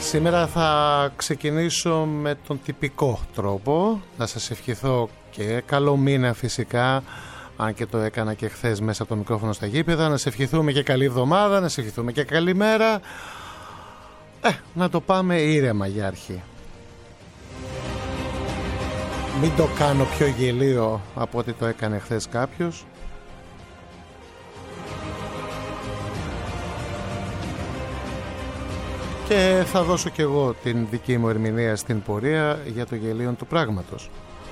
Σήμερα θα ξεκινήσω με τον τυπικό τρόπο. Να σας ευχηθώ και καλό μήνα φυσικά, αν και το έκανα και χθες μέσα από το μικρόφωνο στα γήπεδα. Να σε ευχηθούμε και καλή εβδομάδα, να σε ευχηθούμε και καλή μέρα. Να το πάμε ήρεμα για αρχή. Μην το κάνω πιο γελίο από ό,τι το έκανε χθες κάποιος. Και θα δώσω και εγώ την δική μου ερμηνεία στην πορεία για το γελίο του πράγματος.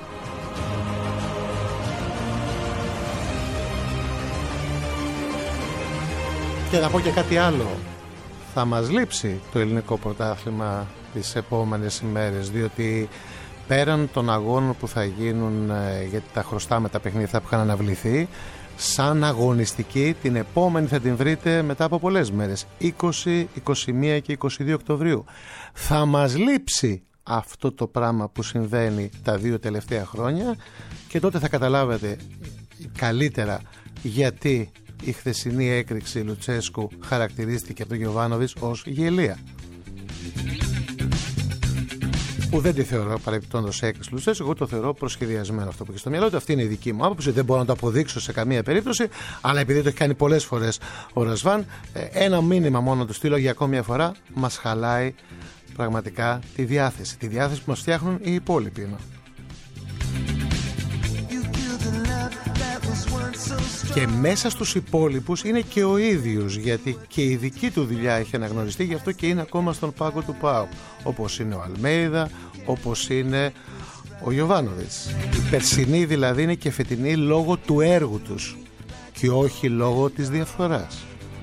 Και να πω και κάτι άλλο. Θα μας λείψει το ελληνικό πρωτάθλημα τις επόμενες ημέρες, διότι πέραν των αγώνων που θα γίνουν, γιατί τα χρωστάμε τα παιχνίδια που είχαν αναβληθεί, σαν αγωνιστική την επόμενη θα την βρείτε μετά από πολλές μέρες, 20, 21 και 22 Οκτωβρίου. Θα μας λείψει αυτό το πράγμα που συμβαίνει τα δύο τελευταία χρόνια και τότε θα καταλάβετε καλύτερα γιατί η χθεσινή έκρηξη Λουτσέσκου χαρακτηρίστηκε από τον Γιοβάνοβιτς ως γελία. Που δεν τη θεωρώ παρεμπιπτόντως έκρηξη Λουτσέσκου, εγώ το θεωρώ προσχεδιασμένο αυτό που έχει στο μυαλό του. Αυτή είναι η δική μου άποψη, δεν μπορώ να το αποδείξω σε καμία περίπτωση, αλλά επειδή το έχει κάνει πολλές φορές ο Ρασβάν, ένα μήνυμα μόνο του στείλω για ακόμη μια φορά, μας χαλάει πραγματικά τη διάθεση. Τη διάθεση που μας φτιάχνουν οι υπόλοιποι. Και μέσα στους υπόλοιπους είναι και ο ίδιος, γιατί και η δική του δουλειά έχει αναγνωριστεί, γι' αυτό και είναι ακόμα στον πάγκο του ΠΑΟΚ, όπως είναι ο Αλμέιδα, όπως είναι ο Γιοβάνοβιτς. Η περσινή δηλαδή είναι και φετινή λόγω του έργου τους και όχι λόγω της διαφθοράς.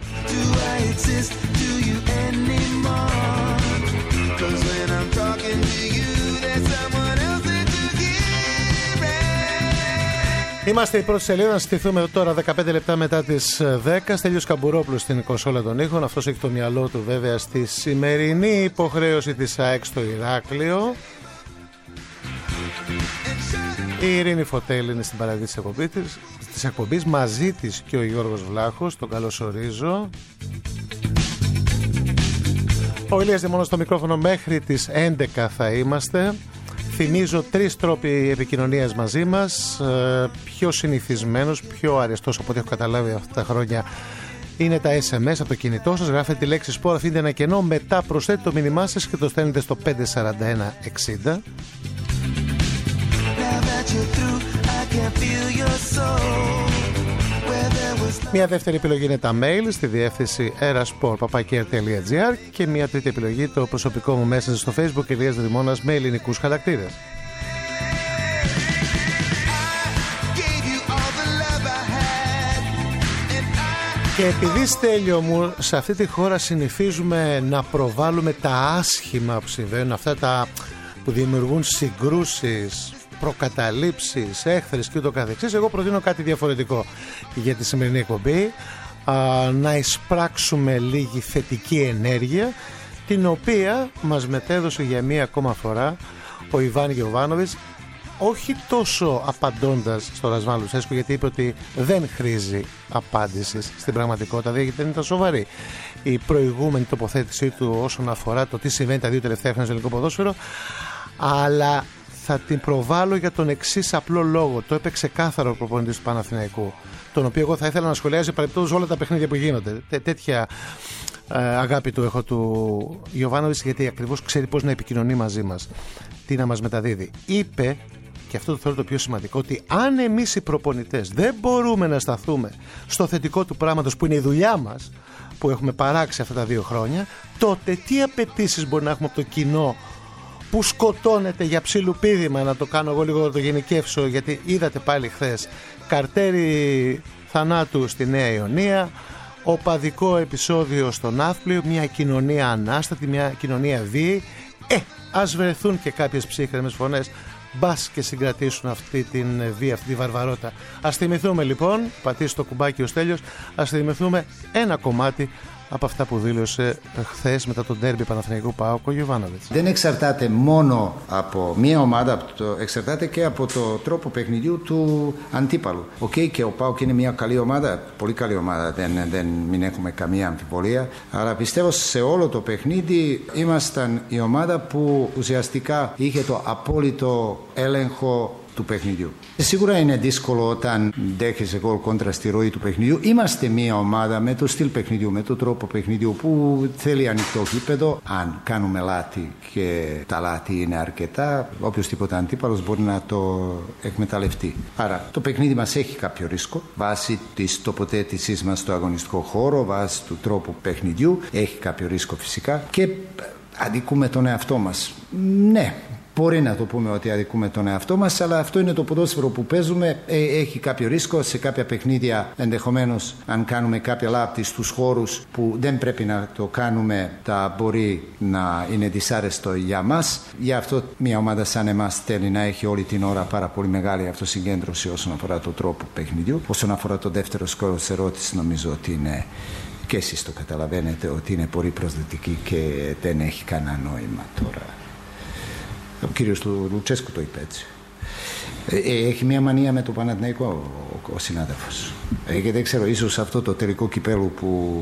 Είμαστε η πρώτη σελίδα, να στηθούμε τώρα 15 λεπτά μετά τις 10. Στέλιος Καμπουρόπουλος στην κονσόλα των ήχων. Αυτός έχει το μυαλό του βέβαια στη σημερινή υποχρέωση της ΑΕΚ στο Ηράκλειο. Η Ειρήνη Φωτέλη είναι στην παραδείγμα της εκπομπής, μαζί της και ο Γιώργος Βλάχος. Τον καλωσορίζω. Ο Ηλίας Δημόνος στο μικρόφωνο, μέχρι τις 11 θα είμαστε. Θυμίζω 3 τρόποι επικοινωνίας μαζί μας. Πιο συνηθισμένος, πιο αρεστός από ό,τι έχω καταλάβει αυτά τα χρόνια είναι τα SMS από το κινητό σας. Γράφετε τη λέξη σπορ, αφήνετε ένα κενό, μετά προσθέτετε το μήνυμά σας και το στέλνετε στο 54160. Μια δεύτερη επιλογή είναι τα mail στη διεύθυνση erasport@rtl.gr και μια τρίτη επιλογή το προσωπικό μου messenger στο Facebook, Ηλίας Δημώνας, με ελληνικούς χαρακτήρες. Και επειδή, Στέλιο μου, σε αυτή τη χώρα συνηθίζουμε να προβάλλουμε τα άσχημα που συμβαίνουν, αυτά τα που δημιουργούν συγκρούσεις, προκαταλήψεις, έχθρες και ούτω καθεξής, εγώ προτείνω κάτι διαφορετικό για τη σημερινή εκπομπή. Να εισπράξουμε λίγη θετική ενέργεια, την οποία μας μετέδωσε για μία ακόμα φορά ο Ιβάν Γιοβάνοβιτς, όχι τόσο απαντώντας στο Ρασβάν Λουτσέσκου, γιατί είπε ότι δεν χρήζει απάντησης στην πραγματικότητα, δεν ήταν σοβαρή η προηγούμενη τοποθέτησή του όσον αφορά το τι συμβαίνει τα δύο τελευταία χρόνια στο ελληνικό ποδόσφαιρο, αλλά θα την προβάλλω για τον εξής απλό λόγο. Το είπε ξεκάθαρο ο προπονητής του Παναθηναϊκού, τον οποίο εγώ θα ήθελα να σχολιάζει παρεπτόντως όλα τα παιχνίδια που γίνονται. Τέτοια αγάπη του έχω του Γιοβάνοβιτς, γιατί ακριβώς ξέρει πώς να επικοινωνεί μαζί μας, τι να μας μεταδίδει. Είπε, και αυτό το θεωρώ το πιο σημαντικό, ότι αν εμείς οι προπονητές δεν μπορούμε να σταθούμε στο θετικό του πράγματος που είναι η δουλειά μας, που έχουμε παράξει αυτά τα 2 χρόνια, τότε τι απαιτήσεις μπορεί να έχουμε από το κοινό που σκοτώνεται για ψιλοπίδημα? Να το κάνω εγώ λίγο, το γενικεύσω, γιατί είδατε πάλι χθες καρτέρι θανάτου στη Νέα Ιωνία, οπαδικό επεισόδιο στο Ναύπλιο, μια κοινωνία ανάστατη, μια κοινωνία βίαιη. Ας βρεθούν και κάποιες ψύχρεμες φωνές, μπας και συγκρατήσουν αυτή την βία, αυτή τη βαρβαρότητα. Ας θυμηθούμε λοιπόν, πατήσει το κουμπάκι ο Στέλιος, ας θυμηθούμε ένα κομμάτι από αυτά που δήλωσε χθες μετά τον ντέρμπι Παναθηναϊκού ΠΑΟΚ ο Γιοβάνοβιτς. Δεν εξαρτάται μόνο από μία ομάδα, εξαρτάται και από το τρόπο παιχνιδιού του αντίπαλου. Και ο ΠΑΟΚ είναι μια καλή ομάδα, πολύ καλή ομάδα, μην έχουμε καμία αμφιβολία. Αλλά πιστεύω σε όλο το παιχνίδι ήμασταν η ομάδα που ουσιαστικά είχε το απόλυτο έλεγχο του παιχνιδιού. Σίγουρα είναι δύσκολο όταν δέχεσαι γκολ κόντρα στη ροή του παιχνιδιού. Είμαστε μια ομάδα με το στυλ παιχνιδιού, με το τρόπο παιχνιδιού που θέλει ανοιχτό γήπεδο. Αν κάνουμε λάθη και τα λάθη είναι αρκετά, οποιοσδήποτε αντίπαλος μπορεί να το εκμεταλλευτεί. Άρα το παιχνίδι μας έχει κάποιο ρίσκο βάσει της τοποθέτησής μας στο αγωνιστικό χώρο, βάσει του τρόπου παιχνιδιού. Έχει κάποιο ρίσκο φυσικά και αδικούμε τον εαυτό μας. Ναι. Μπορεί να το πούμε ότι αδικούμε τον εαυτό μας, αλλά αυτό είναι το ποδόσφαιρο που παίζουμε. Έχει κάποιο ρίσκο σε κάποια παιχνίδια. Ενδεχομένως, αν κάνουμε κάποια λάθη στους χώρους που δεν πρέπει να το κάνουμε, τα μπορεί να είναι δυσάρεστο για μας. Γι' αυτό μια ομάδα σαν εμάς θέλει να έχει όλη την ώρα πάρα πολύ μεγάλη αυτοσυγκέντρωση όσον αφορά το τρόπο παιχνιδιού. Όσον αφορά το δεύτερο σκόρ της ερώτησης, νομίζω ότι είναι. Και εσείς το καταλαβαίνετε ότι είναι πολύ προσδοτική και δεν έχει κανένα νόημα τώρα. Ο κύριος του Λουτσέσκου το είπε έτσι. Έχει μια μανία με το Παναθηναϊκό ο συνάδελφος. Και δεν ξέρω, ίσως αυτό το τελικό κυπέλου που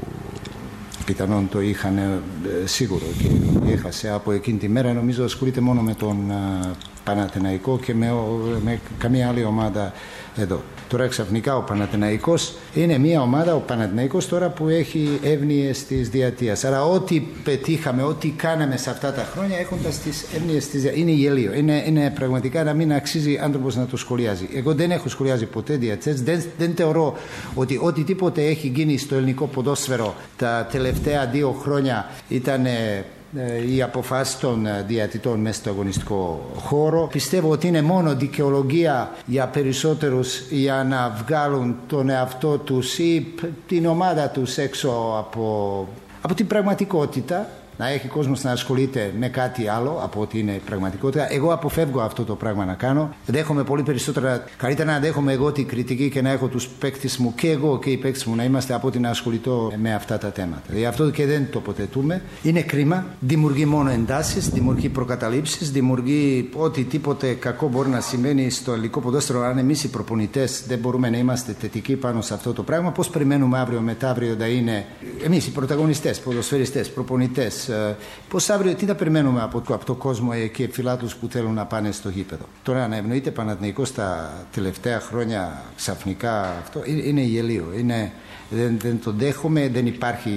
πιθανόν το είχαν σίγουρο και έχασε από εκείνη τη μέρα, νομίζω ασχολείται μόνο με τον Παναθηναϊκό και με καμία άλλη ομάδα εδώ. Τώρα ξαφνικά ο Παναθηναϊκός είναι μια ομάδα, ο Παναθηναϊκός τώρα που έχει εύνοιες της διετίας. Άρα ό,τι πετύχαμε, ό,τι κάναμε σε αυτά τα χρόνια έχοντας τις εύνοιες της διετίας. Είναι γελίο. Είναι πραγματικά να μην αξίζει άνθρωπος να το σχολιάζει. Εγώ δεν έχω σχολιάζει ποτέ διετές. Δεν θεωρώ ότι οτιδήποτε έχει γίνει στο ελληνικό ποδόσφαιρο τα τελευταία 2 χρόνια ήταν οι αποφάσεις των διαιτητών μέσα στο αγωνιστικό χώρο. Πιστεύω ότι είναι μόνο δικαιολογία για περισσότερους για να βγάλουν τον εαυτό τους ή την ομάδα τους έξω από την πραγματικότητα. Να έχει κόσμος να ασχολείται με κάτι άλλο από ότι είναι η πραγματικότητα. Εγώ αποφεύγω αυτό το πράγμα να κάνω. Δέχομαι πολύ περισσότερα. Καλύτερα να δέχομαι εγώ την κριτική και να έχω τους παίκτες μου και εγώ και οι παίκτες μου να είμαστε από ότι να ασχοληθώ με αυτά τα θέματα. Γι' αυτό και δεν τοποθετούμε. Είναι κρίμα. Δημιουργεί μόνο εντάσεις, δημιουργεί προκαταλήψεις, δημιουργεί ό,τι τίποτε κακό μπορεί να συμβαίνει στο ελληνικό ποδόσφαιρο. Αν εμείς οι προπονητές δεν μπορούμε να είμαστε θετικοί πάνω σε αυτό το πράγμα, πώς περιμένουμε αύριο μεταύριο να είναι εμείς οι πρωταγωνιστές, ποδοσφαιριστές, προπονητές. Πώς αύριο, τι θα περιμένουμε από το κόσμο και φιλάθλους που θέλουν να πάνε στο γήπεδο. Τώρα να ευνοείται Παναθηναϊκός τα τελευταία χρόνια ξαφνικά αυτό είναι γελίο. Δεν το δέχομαι, δεν υπάρχει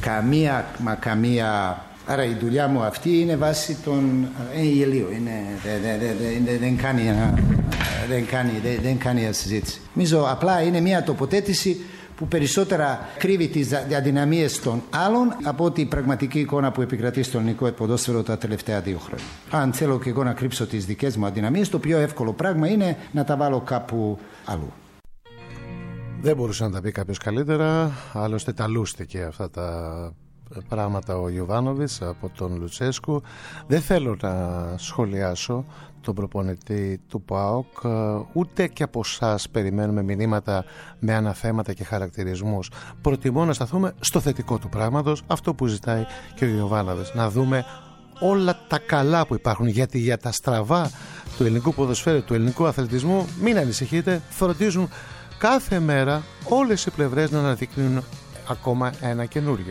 καμία. Άρα η δουλειά μου αυτή είναι βάση των. Είναι γελίο. Δεν κάνει συζήτηση. Νομίζω απλά είναι μια τοποθέτηση που περισσότερα κρύβει τις αδυναμίες των άλλων από ότι η πραγματική εικόνα που επικρατεί στο ελληνικό ποδόσφαιρο τα τελευταία 2 χρόνια. Αν θέλω και εγώ να κρύψω τις δικές μου αδυναμίες, το πιο εύκολο πράγμα είναι να τα βάλω κάπου αλλού. Δεν μπορούσε να τα πει κάποιος καλύτερα, άλλωστε τα λούστηκε αυτά τα πράγματα ο Γιοβάνοβιτς από τον Λουτσέσκου. Δεν θέλω να σχολιάσω τον προπονητή του ΠΑΟΚ, ούτε και από εσάς περιμένουμε μηνύματα με αναθέματα και χαρακτηρισμούς. Προτιμώ να σταθούμε στο θετικό του πράγματος, αυτό που ζητάει και ο Γιοβάνοβιτς, να δούμε όλα τα καλά που υπάρχουν, γιατί για τα στραβά του ελληνικού ποδοσφαίρου, του ελληνικού αθλητισμού, μην ανησυχείτε, φροντίζουν κάθε μέρα όλες οι πλευρές να αναδεικνύουν ακόμα ένα καινούριο.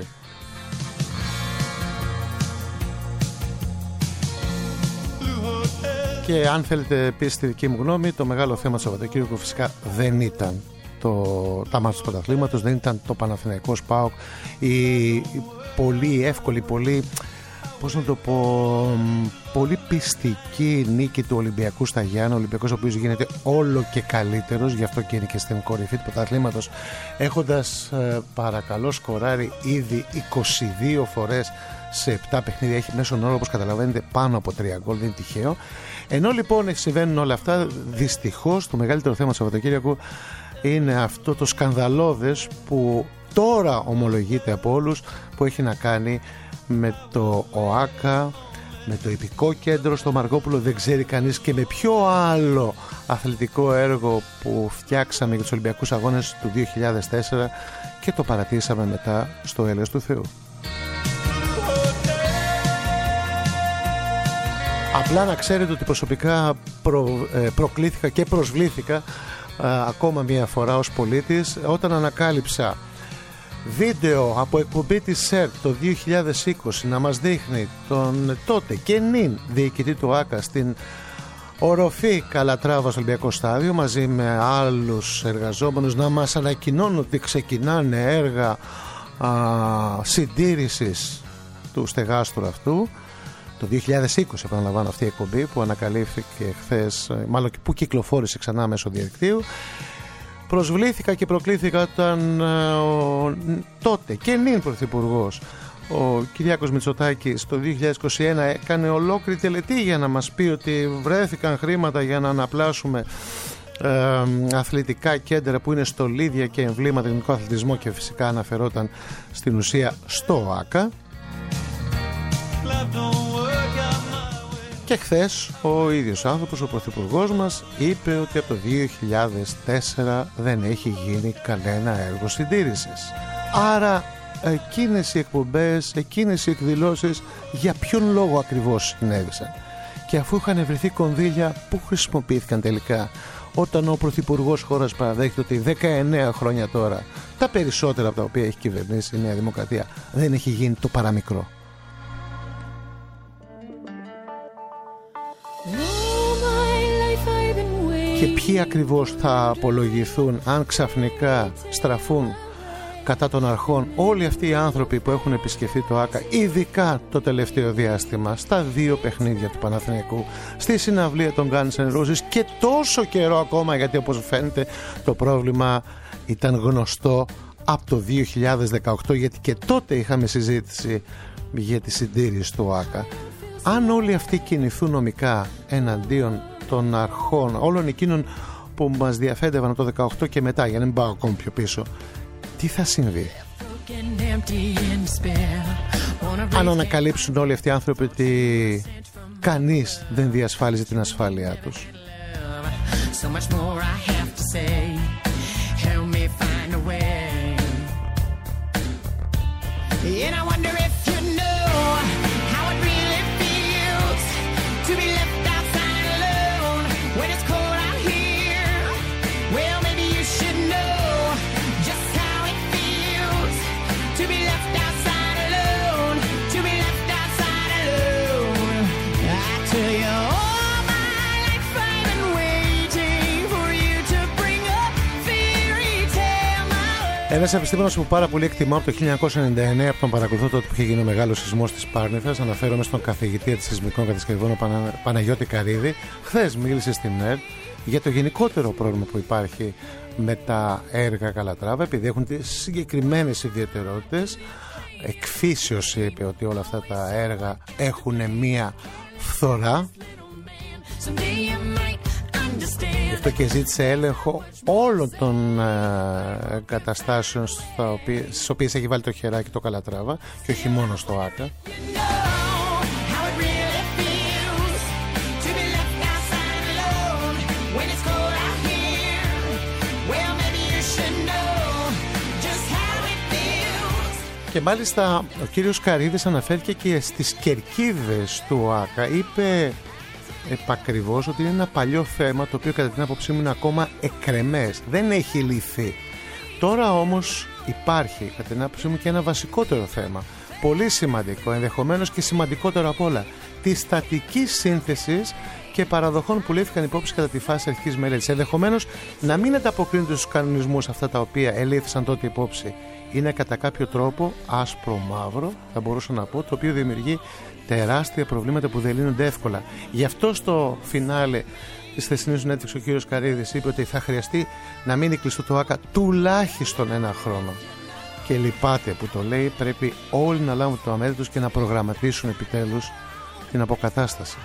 Και αν θέλετε επίσης τη δική μου γνώμη, το μεγάλο θέμα του Σαββατοκύριακου φυσικά δεν ήταν τα μάτια του πρωταθλήματος, δεν ήταν το Παναθηναϊκός ΠΑΟΚ, η πολύ εύκολη, πολύ, πώς να το πω, πολύ πιστική νίκη του Ολυμπιακού στα Γιάννα. Ο Ολυμπιακός ο οποίος γίνεται όλο και καλύτερος, γι' αυτό και είναι και στην κορυφή του πρωταθλήματος, έχοντας παρακαλώ σκοράρει ήδη 22 φορές σε 7 παιχνίδια. Έχει μέσον όρο, όπως καταλαβαίνετε, πάνω από 3 γκολ, δεν είναι τυχαίο. Ενώ λοιπόν συμβαίνουν όλα αυτά, δυστυχώς το μεγαλύτερο θέμα του Σαββατοκύριακου είναι αυτό το σκανδαλώδες που τώρα ομολογείται από όλους, που έχει να κάνει με το ΟΑΚΑ, με το Ιππικό Κέντρο στο Μαργόπουλο δεν ξέρει κανείς και με ποιο άλλο αθλητικό έργο που φτιάξαμε για τους Ολυμπιακούς Αγώνες του 2004 και το παρατήσαμε μετά στο έλεος του Θεού. Απλά να ξέρετε ότι προσωπικά προκλήθηκα και προσβλήθηκα ακόμα μία φορά ως πολίτης όταν ανακάλυψα βίντεο από εκπομπή της ΣΕΡΤ το 2020 να μας δείχνει τον τότε και νυν διοικητή του ΆΚΑ στην οροφή Καλατράβα στο Ολυμπιακό Στάδιο μαζί με άλλους εργαζόμενους να μας ανακοινώνουν ότι ξεκινάνε έργα συντήρησης του στεγάστρου αυτού. Το 2020 επαναλαμβάνω αυτή η εκπομπή που ανακαλύφθηκε χθες, μάλλον που κυκλοφόρησε ξανά μέσω διαδικτύου. Προσβλήθηκα και προκλήθηκα όταν τότε και νυν πρωθυπουργός ο Κυριάκος Μητσοτάκης το 2021 έκανε ολόκληρη τελετή για να μας πει ότι βρέθηκαν χρήματα για να αναπλάσουμε αθλητικά κέντρα που είναι στολίδια και εμβλήματα ελληνικού αθλητισμό και φυσικά αναφερόταν στην ουσία στο ΆΚΑ. Και χθες ο ίδιος άνθρωπος, ο πρωθυπουργός μας, είπε ότι από το 2004 δεν έχει γίνει κανένα έργο συντήρησης. Άρα εκείνες οι εκπομπές, εκείνες οι εκδηλώσεις για ποιον λόγο ακριβώς συνέβησαν? Και αφού είχαν βρεθεί κονδύλια, που χρησιμοποιήθηκαν τελικά όταν ο πρωθυπουργός χώρας παραδέχεται ότι 19 χρόνια τώρα τα περισσότερα από τα οποία έχει κυβερνήσει η Νέα Δημοκρατία δεν έχει γίνει το παραμικρό? Και ποιοι ακριβώς θα απολογηθούν αν ξαφνικά στραφούν κατά των αρχών όλοι αυτοί οι άνθρωποι που έχουν επισκεφθεί το ΆΚΑ, ειδικά το τελευταίο διάστημα, στα δύο παιχνίδια του Παναθηναϊκού, στη συναυλία των Guns N' Roses και τόσο καιρό ακόμα, γιατί όπως φαίνεται το πρόβλημα ήταν γνωστό από το 2018, γιατί και τότε είχαμε συζήτηση για τη συντήρηση του ΆΚΑ. Αν όλοι αυτοί κινηθούν νομικά εναντίον των αρχών όλων εκείνων που μας διαφέντευαν από το 18 και μετά, για να μην πάω ακόμη πιο πίσω, τι θα συμβεί? Αν ανακαλύψουν όλοι αυτοί οι άνθρωποι ότι κανείς δεν διασφάλιζε την ασφάλειά τους? Ένας επιστήμονας που πάρα πολύ εκτιμώ από το 1999, από τον παρακολουθώ τότε που είχε γίνει ο μεγάλος σεισμός της Πάρνηθας, αναφέρομαι στον καθηγητή της σεισμικών κατασκευών Παναγιώτη Καρίδη, χθες μίλησε στην ΕΡΤ για το γενικότερο πρόβλημα που υπάρχει με τα έργα Καλατράβα, επειδή έχουν τις συγκεκριμένες ιδιαιτερότητες. Εκφύσεως είπε ότι όλα αυτά τα έργα έχουν μία φθορά. Γι' αυτό και ζήτησε έλεγχο όλων των καταστάσεων στις οποίες έχει βάλει το χεράκι το Καλατράβα και όχι μόνο στο ΆΚΑ. Και μάλιστα ο κύριος Καρίδης αναφέρθηκε και στις κερκίδες του ΆΚΑ. Είπε επακριβώς ότι είναι ένα παλιό θέμα το οποίο κατά την άποψή μου είναι ακόμα εκκρεμές, δεν έχει λυθεί. Τώρα όμως υπάρχει κατά την άποψή μου και ένα βασικότερο θέμα, πολύ σημαντικό, ενδεχομένως και σημαντικότερο απ' όλα, τη στατική σύνθεση και παραδοχών που λήφθηκαν υπόψη κατά τη φάση αρχικής μελέτης. Ενδεχομένως να μην ανταποκρίνονται στους κανονισμούς αυτά τα οποία ελήφθησαν τότε υπόψη. Είναι κατά κάποιο τρόπο άσπρο-μαύρο, θα μπορούσα να πω, το οποίο δημιουργεί τεράστια προβλήματα που δεν λύνονται εύκολα. Γι' αυτό στο φινάλε της χθεσινής συνέντευξης ο κύριος Καρίδης είπε ότι θα χρειαστεί να μείνει κλειστό το ΆΚΑ τουλάχιστον ένα χρόνο. Και λυπάται που το λέει, πρέπει όλοι να λάβουν το αμέτρη τους και να προγραμματίσουν επιτέλους την αποκατάσταση.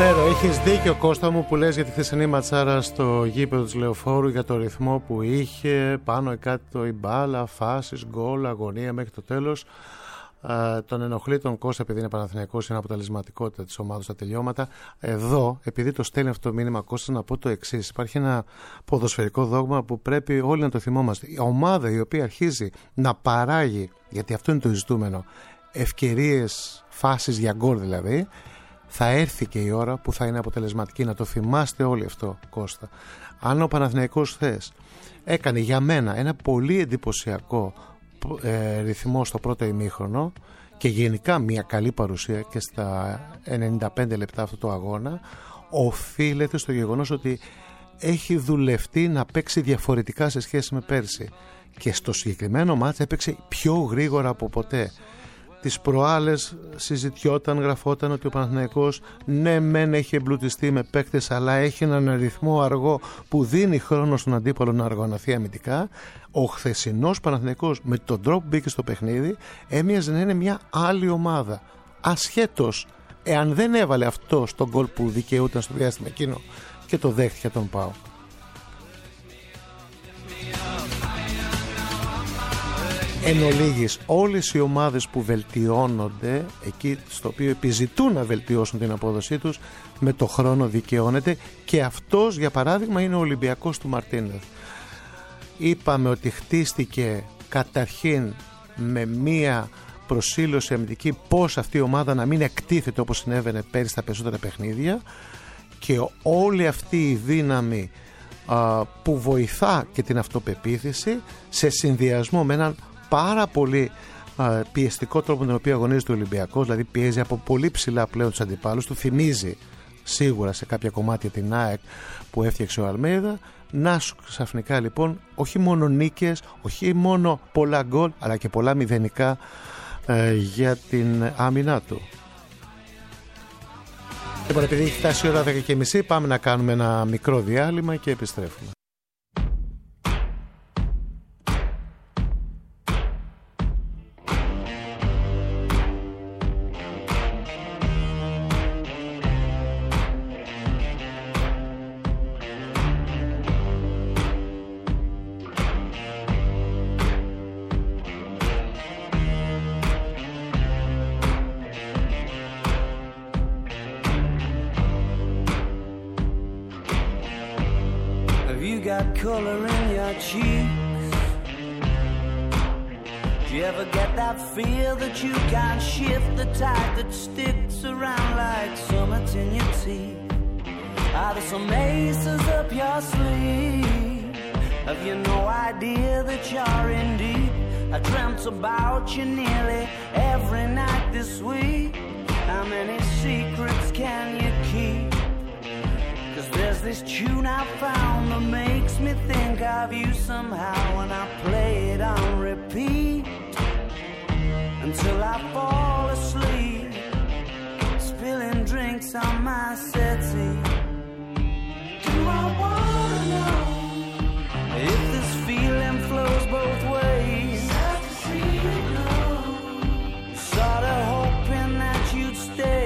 Ξέρω, έχεις δίκιο Κώστα μου που λες για τη χθεσινή ματσάρα στο γήπεδο της Λεωφόρου, για το ρυθμό που είχε, πάνω κάτω η μπάλα, φάσεις, γκολ, αγωνία μέχρι το τέλος. Τον ενοχλεί τον Κώστα επειδή είναι Παναθηναϊκός, είναι αποτελεσματικότητα της ομάδας στα τελειώματα. Εδώ, επειδή το στέλνει αυτό το μήνυμα Κώστα, να πω το εξής: υπάρχει ένα ποδοσφαιρικό δόγμα που πρέπει όλοι να το θυμόμαστε. Η ομάδα η οποία αρχίζει να παράγει, γιατί αυτό είναι το ζητούμενο, ευκαιρίες, φάσεις για γκολ δηλαδή, θα έρθει και η ώρα που θα είναι αποτελεσματική. Να το θυμάστε όλοι αυτό, Κώστα. Αν ο Παναθηναϊκός χθες έκανε για μένα ένα πολύ εντυπωσιακό ρυθμό στο πρώτο ημίχρονο και γενικά μια καλή παρουσία και στα 95 λεπτά αυτό το αγώνα, οφείλεται στο γεγονός ότι έχει δουλευτεί να παίξει διαφορετικά σε σχέση με πέρσι και στο συγκεκριμένο μάτς έπαιξε πιο γρήγορα από ποτέ. Τις προάλλες συζητιόταν, γραφόταν ότι ο Παναθηναϊκός ναι μεν έχει εμπλουτιστεί με παίκτες, αλλά έχει έναν ρυθμό αργό που δίνει χρόνο στον αντίπαλο να αργωναθεί αμυντικά. Ο χθεσινός Παναθηναϊκός με τον τρόπο που μπήκε στο παιχνίδι έμοιαζε να είναι μια άλλη ομάδα. Ασχέτως εάν δεν έβαλε αυτό στον γκολ που δικαιούταν στο διάστημα εκείνο και το δέχτηκε τον ΠΑΟΚ. Εν ολίγης, όλες οι ομάδες που βελτιώνονται, εκεί στο οποίο επιζητούν να βελτιώσουν την απόδοσή τους, με το χρόνο δικαιώνεται, και αυτός για παράδειγμα είναι ο Ολυμπιακός του Μαρτίνεθ. Είπαμε ότι χτίστηκε καταρχήν με μία προσήλωση αμυντική, πώς αυτή η ομάδα να μην εκτίθεται όπως συνέβαινε πέρυσι στα περισσότερα παιχνίδια, και όλη αυτή η δύναμη που βοηθά και την αυτοπεποίθηση σε συνδυασμό με έναν πάρα πολύ πιεστικό τρόπο τον οποίο αγωνίζεται ο Ολυμπιακός, δηλαδή πιέζει από πολύ ψηλά πλέον τους αντιπάλους του, θυμίζει σίγουρα σε κάποια κομμάτια την ΑΕΚ που έφτιαξε ο Αλμέιδα. Να σου ξαφνικά λοιπόν όχι μόνο νίκες, όχι μόνο πολλά γκολ, αλλά και πολλά μηδενικά για την άμυνά του. Λοιπόν, επειδή έχει φτάσει η ώρα 10:30, πάμε να κάνουμε ένα μικρό διάλειμμα και επιστρέφουμε. Color in your cheeks. Do you ever get that feel that you can't shift, the tide that sticks around like summits in your teeth? Are there some aces up your sleeve? Have you no idea that you're in deep? I dreamt about you nearly every night this week. How many secrets can you keep? There's this tune I found that makes me think of you somehow, and I play it on repeat until I fall asleep, spilling drinks on my settee. Do I wanna know if this feeling flows both ways? Sad to see you go. Sorta hoping that you'd stay.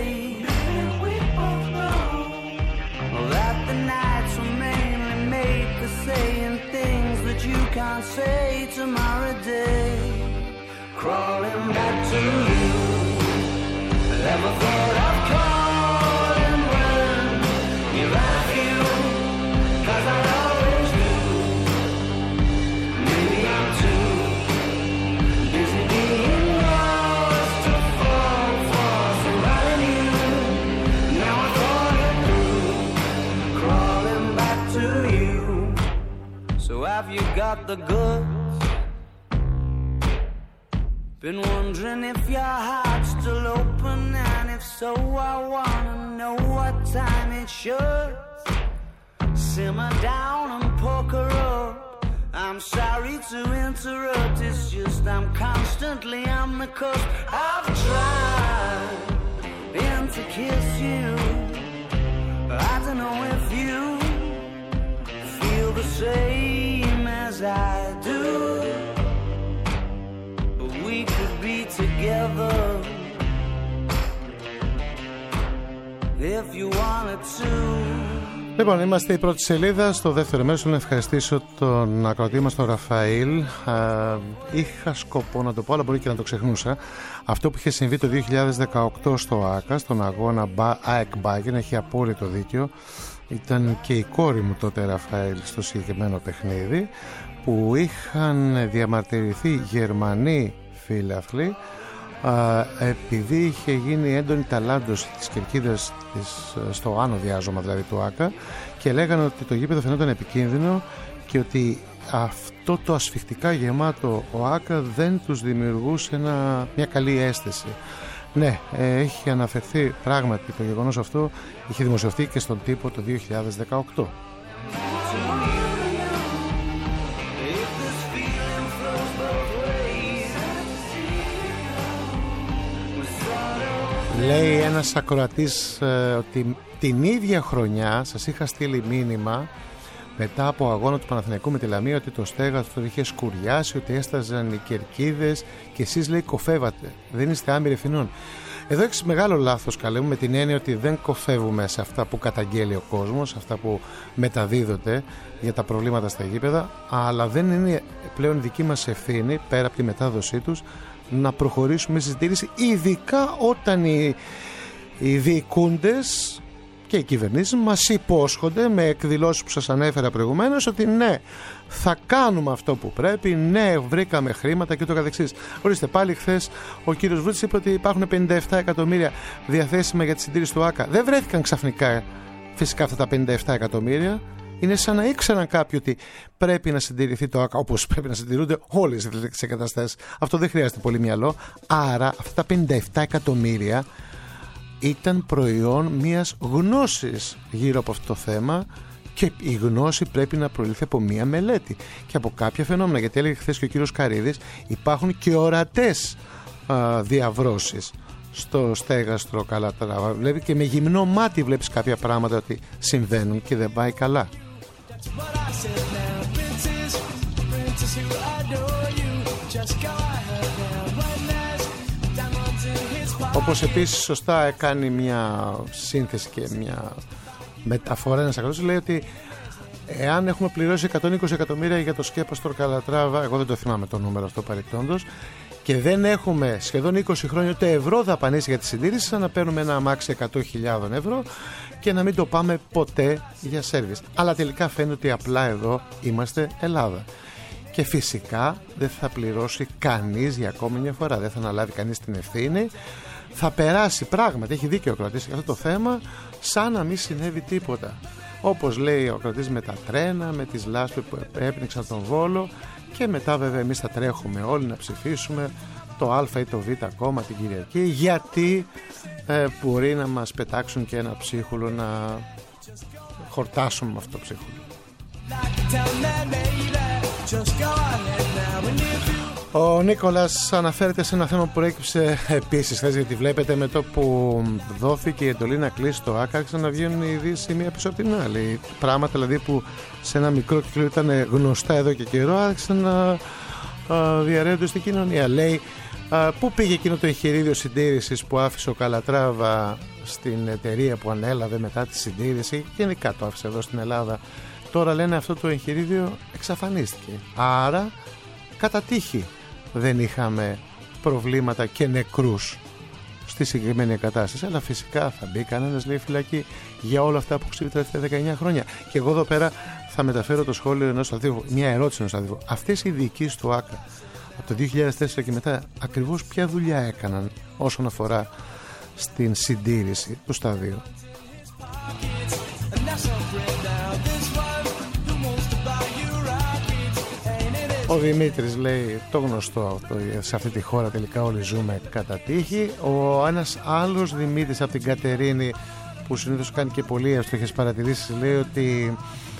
Saying things that you can't say tomorrow day. Crawling back to you. Never thought I'd call and run. You like you, 'cause I always do. Maybe I'm too busy being lost to fall for somebody new. Now I thought it through. Crawling back to you. So have you got the goods? Been wondering if your heart's still open, and if so, I wanna know what time it should. Simmer down and poker up. I'm sorry to interrupt, it's just I'm constantly on the cusp. I've tried to kiss you. I don't know if you feel the same as I do, but we could be together if if you wanted to. Λοιπόν, είμαστε η πρώτη σελίδα. Στο δεύτερο μέρος θέλω να ευχαριστήσω τον ακροατή μας, τον Ραφαήλ. Είχα σκοπό να το πω, αλλά μπορεί και να το ξεχνούσα. Αυτό που είχε συμβεί το 2018 στο ΆΚΑ, στον αγώνα ΑΕΚ Bayern, έχει απόλυτο δίκιο. Ήταν και η κόρη μου τότε, Ραφαήλ, στο συγκεκριμένο παιχνίδι, που είχαν διαμαρτυρηθεί Γερμανοί φίλαθλοι επειδή είχε γίνει έντονη ταλάντωση της κερκίδας στο άνω διάζωμα δηλαδή του ΆΚΑ, και λέγανε ότι το γήπεδο φαινόταν επικίνδυνο και ότι αυτό το ασφιχτικά γεμάτο ο ΆΚΑ δεν τους δημιουργούσε μια καλή αίσθηση. Ναι, έχει αναφερθεί πράγματι το γεγονός αυτό, είχε δημοσιευτεί και στον τύπο το 2018. Λέει ένας ακροατής ότι την ίδια χρονιά σας είχα στείλει μήνυμα μετά από αγώνα του Παναθηναϊκού με τη Λαμία ότι το στέγαστρο είχε σκουριάσει, ότι έσταζαν οι κερκίδες και εσείς, λέει, κοφεύατε. Δεν είστε άμυροι ευθυνών. Εδώ έχεις μεγάλο λάθος, καλέ μου, με την έννοια ότι δεν κοφεύουμε σε αυτά που καταγγέλει ο κόσμος, αυτά που μεταδίδονται για τα προβλήματα στα γήπεδα, αλλά δεν είναι πλέον δική μας ευθύνη, πέρα από τη μετάδοσή τους, να προχωρήσουμε στη συντήρηση, ειδικά όταν οι διοικούντες και οι κυβερνήσεις μας υπόσχονται με εκδηλώσεις που σας ανέφερα προηγουμένως ότι ναι, θα κάνουμε αυτό που πρέπει, ναι, βρήκαμε χρήματα και το καθεξής. Ορίστε, πάλι χθες ο κύριος Βρούτης είπε ότι υπάρχουν 57 εκατομμύρια διαθέσιμα για τη συντήρηση του ΆΚΑ. Δεν βρέθηκαν ξαφνικά φυσικά αυτά τα 57 εκατομμύρια. Είναι σαν να ήξεραν κάποιοι ότι πρέπει να συντηρηθεί το ΆΚΑ, όπως πρέπει να συντηρούνται όλες οι αθλητικές εγκαταστάσεις. Αυτό δεν χρειάζεται πολύ μυαλό. Άρα αυτά τα 57 εκατομμύρια ήταν προϊόν μιας γνώσης γύρω από αυτό το θέμα, και η γνώση πρέπει να προήλθε από μια μελέτη και από κάποια φαινόμενα. Γιατί έλεγε χθες και ο κύριος Καρίδης, υπάρχουν και ορατές διαβρώσεις στο στέγαστρο Καλατράβα. Βλέπει και με γυμνό μάτι βλέπεις κάποια πράγματα ότι συμβαίνουν και δεν πάει καλά. Όπως επίσης σωστά κάνει μια σύνθεση και μια μεταφορά ένας ακρότης, λέει ότι εάν έχουμε πληρώσει 120 εκατομμύρια για το σκέπαστρο Καλατράβα, εγώ δεν το θυμάμαι το νούμερο αυτό παρεκτόντως, και δεν έχουμε σχεδόν 20 χρόνια ούτε ευρώ δαπανίσει για τη συντήρηση, σαν να παίρνουμε ένα αμάξι 100.000 ευρώ και να μην το πάμε ποτέ για σέρβις. Αλλά τελικά φαίνεται ότι απλά εδώ είμαστε Ελλάδα. Και φυσικά δεν θα πληρώσει κανείς για ακόμη μια φορά, δεν θα αναλάβει κανείς την ευθύνη. Θα περάσει πράγματι, έχει δίκιο ο κρατής για αυτό το θέμα, σαν να μην συνέβη τίποτα. Όπως λέει ο κρατής με τα τρένα, με τις λάσπες που έπνιξαν τον Βόλο, και μετά βέβαια εμείς θα τρέχουμε όλοι να ψηφίσουμε το Α ή το Β κόμμα την Κυριακή, γιατί μπορεί να μας πετάξουν και ένα ψίχουλο να χορτάσουμε με αυτό το ψίχουλο. Ο Νίκολας αναφέρεται σε ένα θέμα που προέκυψε επίσης χθες, γιατί βλέπετε με το που δόθηκε η εντολή να κλείσει το ΆΚΑ, άρχισαν να βγαίνουν οι ειδήσεις η μία πίσω από την άλλη. Πράγματα δηλαδή που σε ένα μικρό κύκλο ήταν γνωστά εδώ και καιρό, άρχισαν να διαρρέονται στην κοινωνία. Λέει, πού πήγε εκείνο το εγχειρίδιο συντήρησης που άφησε ο Καλατράβα στην εταιρεία που ανέλαβε μετά τη συντήρηση, και γενικά το άφησε εδώ στην Ελλάδα. Τώρα λένε αυτό το εγχειρίδιο εξαφανίστηκε. Άρα κατά τύχη δεν είχαμε προβλήματα και νεκρούς στη συγκεκριμένη κατάσταση. Αλλά φυσικά θα μπει κανένας, λέει, φυλακή για όλα αυτά που έχουν συμβεί τα τελευταία 19 χρόνια. Και εγώ εδώ πέρα θα μεταφέρω το σχόλιο ενός αδίβου, μια ερώτηση ενός αδίβου. Αυτές οι διοικήσεις του ΆΚΑ από το 2004 και μετά ακριβώς ποια δουλειά έκαναν όσον αφορά στην συντήρηση του σταδίου? Ο Δημήτρης λέει το γνωστό αυτό, σε αυτή τη χώρα τελικά όλοι ζούμε κατά τύχη. Ο ένας άλλος Δημήτρης από την Κατερίνη, που συνήθως κάνει και πολύ εύστοχες παρατηρήσεις, λέει ότι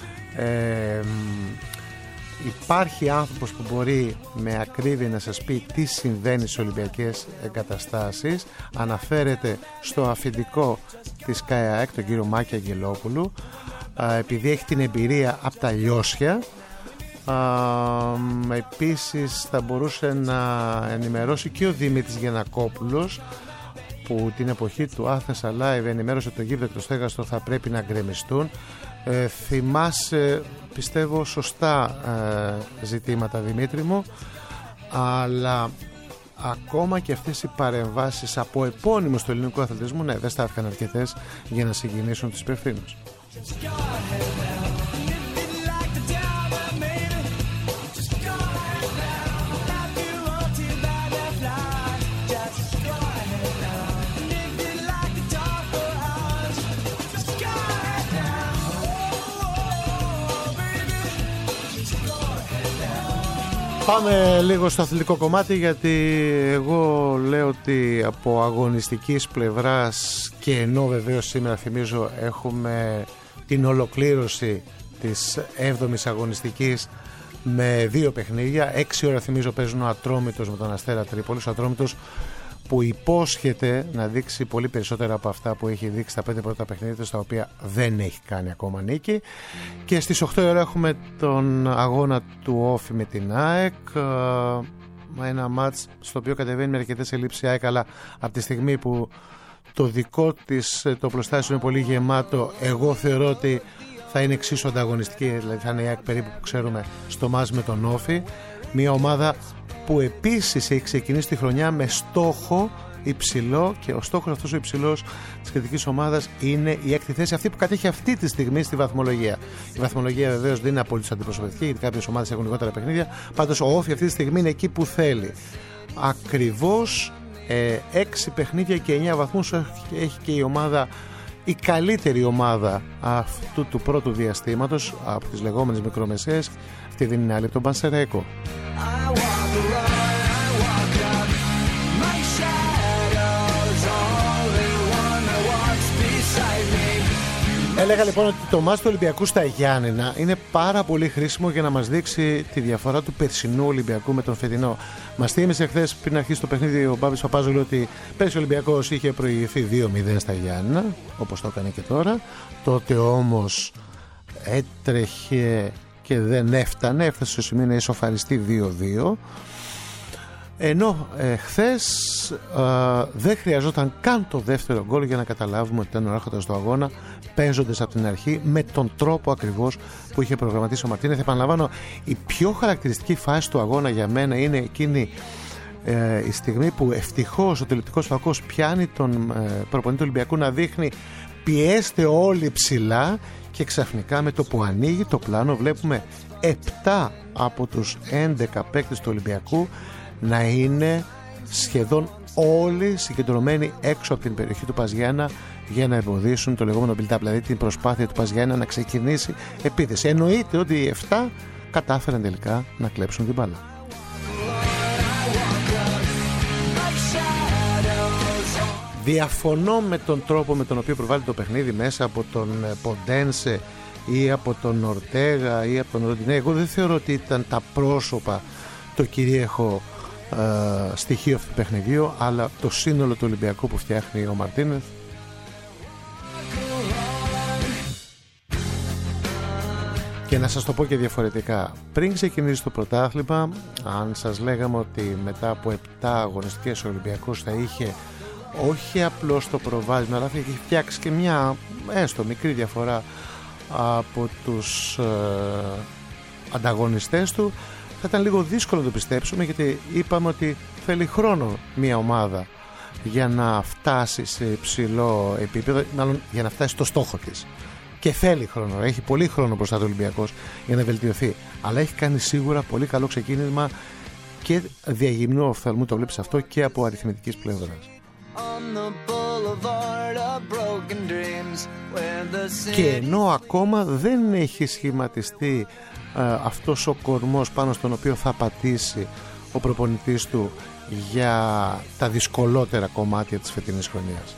υπάρχει άνθρωπος που μπορεί με ακρίβεια να σας πει τι συμβαίνει στις Ολυμπιακές εγκαταστάσεις. Αναφέρεται στο αφεντικό της ΚΑΕΑΕΚ, τον κύριο Μάκη Αγγελόπουλου, επειδή έχει την εμπειρία από τα Λιώσια. Επίσης θα μπορούσε να ενημερώσει και ο Δημήτρης Γιαννακόπουλος που την εποχή του Athens Alive ενημέρωσε το γήπεδο και το στέγαστρο θα πρέπει να γκρεμιστούν. Θυμάσαι, πιστεύω, σωστά ζητήματα, Δημήτρη μου, αλλά ακόμα και αυτές οι παρεμβάσεις από επώνυμους του ελληνικού αθλητισμού, ναι, δεν στάθηκαν αρκετές για να συγκινήσουν τους υπευθύνους. Πάμε λίγο στο αθλητικό κομμάτι, γιατί εγώ λέω ότι από αγωνιστικής πλευράς, και ενώ βεβαίως σήμερα θυμίζω έχουμε την ολοκλήρωση της 7ης αγωνιστικής με 2 παιχνίδια. 6 ώρα θυμίζω παίζουν ο Ατρόμητος με τον Αστέρα Τρίπολης. Ο Ατρόμητος που υπόσχεται να δείξει πολύ περισσότερα από αυτά που έχει δείξει στα 5 πρώτα παιχνίδια, στα οποία δεν έχει κάνει ακόμα νίκη. Και στις 8 ώρα έχουμε τον αγώνα του Όφη με την ΑΕΚ, ένα μάτς στο οποίο κατεβαίνει με αρκετές ελλείψεις η ΑΕΚ, αλλά από τη στιγμή που το δικό της το πλωστάσιο είναι πολύ γεμάτο, εγώ θεωρώ ότι θα είναι εξίσου ανταγωνιστική, δηλαδή θα είναι η ΑΕΚ περίπου που ξέρουμε στο μάτς με τον Όφη, μια ομάδα που επίσης έχει ξεκινήσει τη χρονιά με στόχο υψηλό, και ο στόχος αυτός ο υψηλός της κριτικής ομάδας είναι η 6η θέση, αυτή που κατέχει αυτή τη στιγμή στη βαθμολογία. Η βαθμολογία βεβαίως δεν είναι απολύτως αντιπροσωπευτική, γιατί κάποιες ομάδες έχουν λιγότερα παιχνίδια. Πάντως ο Όφη αυτή τη στιγμή είναι εκεί που θέλει. Ακριβώς 6 παιχνίδια και 9 βαθμούς έχει και η ομάδα, η καλύτερη ομάδα αυτού του πρώτου διαστήματος από τις λεγόμενες μικρομεσαίες. Αυτή δεν είναι άλλη από τον Πανσεραϊκό. Έλεγα λοιπόν ότι το μάτς του Ολυμπιακού στα Γιάννενα είναι πάρα πολύ χρήσιμο για να μας δείξει τη διαφορά του περσινού Ολυμπιακού με τον φετινό. Μας θύμισε χθες πριν αρχίσει το παιχνίδι ο Μπάμπης Παπάζογλου ότι πέρσι ο Ολυμπιακός είχε προηγηθεί 2-0 στα Γιάννενα, όπως το έκανε και τώρα. Τότε όμως έτρεχε και δεν έφτασε στο σημείο να ισοφαριστεί 2-2. Ενώ χθες δεν χρειαζόταν καν το δεύτερο γκολ για να καταλάβουμε ότι ήταν ο άρχοντας του αγώνα, παίζοντας από την αρχή με τον τρόπο ακριβώς που είχε προγραμματίσει ο Μαρτίνεθ. Επαναλαμβάνω, η πιο χαρακτηριστική φάση του αγώνα για μένα είναι εκείνη η στιγμή που ευτυχώς ο τελετικός φακός πιάνει τον προπονητή του Ολυμπιακού να δείχνει πιέστε όλοι ψηλά, και ξαφνικά με το που ανοίγει το πλάνο βλέπουμε 7 από τους 11 παίκτες του Ολυμπιακού να είναι σχεδόν όλοι συγκεντρωμένοι έξω από την περιοχή του Παζιάννα για να εμποδίσουν το λεγόμενο build-up, δηλαδή την προσπάθεια του Παζιάννα να ξεκινήσει επίθεση. Εννοείται ότι οι 7 κατάφεραν τελικά να κλέψουν την μπάλα. Διαφωνώ με τον τρόπο με τον οποίο προβάλλει το παιχνίδι μέσα από τον Ποντένσε ή από τον Ορτέγα ή από τον Ροντινέ. Εγώ δεν θεωρώ ότι ήταν τα πρόσωπα το κυρίαρχο στοιχείο αυτού του παιχνιδιού, αλλά το σύνολο του Ολυμπιακού που φτιάχνει ο Μαρτίνεθ. Και να σας το πω και διαφορετικά, πριν ξεκινήσει το πρωτάθλημα, αν σας λέγαμε ότι μετά από 7 αγωνιστικές ο Ολυμπιακός θα είχε όχι απλώς το προβάδισμα, αλλά θα είχε φτιάξει και μια έστω μικρή διαφορά από τους ανταγωνιστές του, θα ήταν λίγο δύσκολο να το πιστέψουμε, γιατί είπαμε ότι θέλει χρόνο μια ομάδα για να φτάσει σε υψηλό επίπεδο, μάλλον για να φτάσει στο στόχο της. Και θέλει χρόνο, έχει πολύ χρόνο μπροστά του Ολυμπιακός για να βελτιωθεί. Αλλά έχει κάνει σίγουρα πολύ καλό ξεκίνημα και διαγυμνού οφθαλμού, το βλέπεις αυτό, και από αριθμητικής πλευράς. Και ενώ ακόμα δεν έχει σχηματιστεί αυτός ο κορμός πάνω στον οποίο θα πατήσει ο προπονητής του για τα δυσκολότερα κομμάτια της φετινής χρονιάς.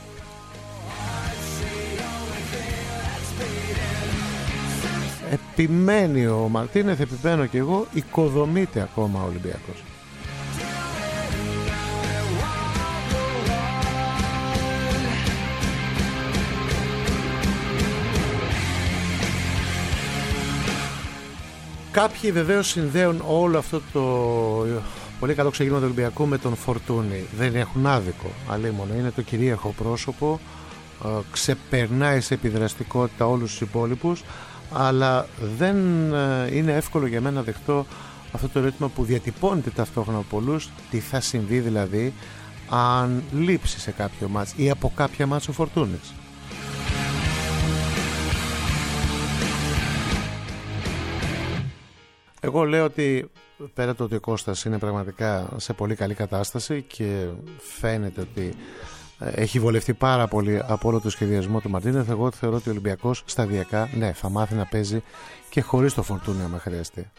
Επιμένει ο Μαρτίνεθ, επιμένω και εγώ, οικοδομείται ακόμα ο Ολυμπιακός. Κάποιοι βεβαίως συνδέουν όλο αυτό το Πολύ καλό ξεκίνημα του Ολυμπιακού με τον Φορτούνη. Δεν έχουν άδικο. Αλίμονο. Είναι το κυρίαρχο πρόσωπο. Ξεπερνάει σε επιδραστικότητα όλους τους υπόλοιπους. Αλλά δεν είναι εύκολο για μένα να δεχτώ αυτό το ερώτημα που διατυπώνεται ταυτόχρονα από πολλούς. Τι θα συμβεί δηλαδή αν λείψει σε κάποιο μάτς ή από κάποια μάτς ο Φορτούνης. Εγώ λέω ότι πέρα το ότι ο Κώστας είναι πραγματικά σε πολύ καλή κατάσταση και φαίνεται ότι έχει βολευτεί πάρα πολύ από όλο το σχεδιασμό του Μαρτίνεθ, εγώ θεωρώ ότι ο Ολυμπιακός σταδιακά θα μάθει να παίζει και χωρίς το Φορτούνι άμα χρειαστεί.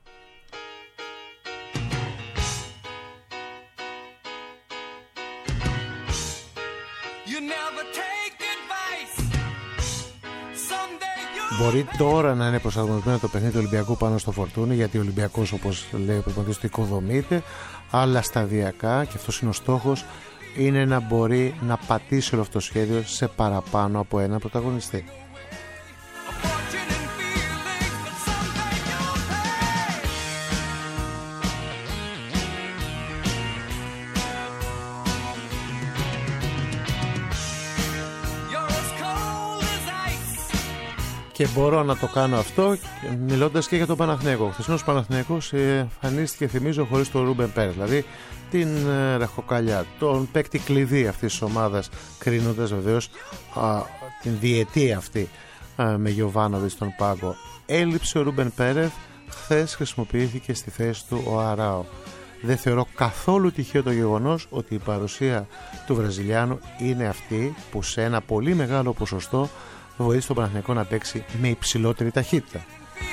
Μπορεί τώρα να είναι προσαρμοσμένο το παιχνίδι του Ολυμπιακού πάνω στο Φορτούνι, γιατί ο Ολυμπιακός, όπως λέει ο προπονητής, το οικοδομείται, αλλά σταδιακά, και αυτός είναι ο στόχος, είναι να μπορεί να πατήσει όλο αυτό το σχέδιο σε παραπάνω από ένα πρωταγωνιστή. Και μπορώ να το κάνω αυτό μιλώντας και για τον Παναθηναϊκό. Ο χθεσινός Παναθηναϊκός εμφανίστηκε, θυμίζω, χωρίς τον Ρούμπεν Πέρεθ. Δηλαδή την ραχοκαλιά, τον παίκτη κλειδί αυτής της ομάδας, κρίνοντας βεβαίως την διετία αυτή με Γιοβάνοβιτς στον πάγκο. Έλειψε ο Ρούμπεν Πέρεθ, χθες χρησιμοποιήθηκε στη θέση του ο Αράο. Δεν θεωρώ καθόλου τυχαίο το γεγονός ότι η παρουσία του Βραζιλιάνου είναι αυτή που σε ένα πολύ μεγάλο ποσοστό βοήθησε τον Παναθηναϊκό να παίξει με υψηλότερη ταχύτητα.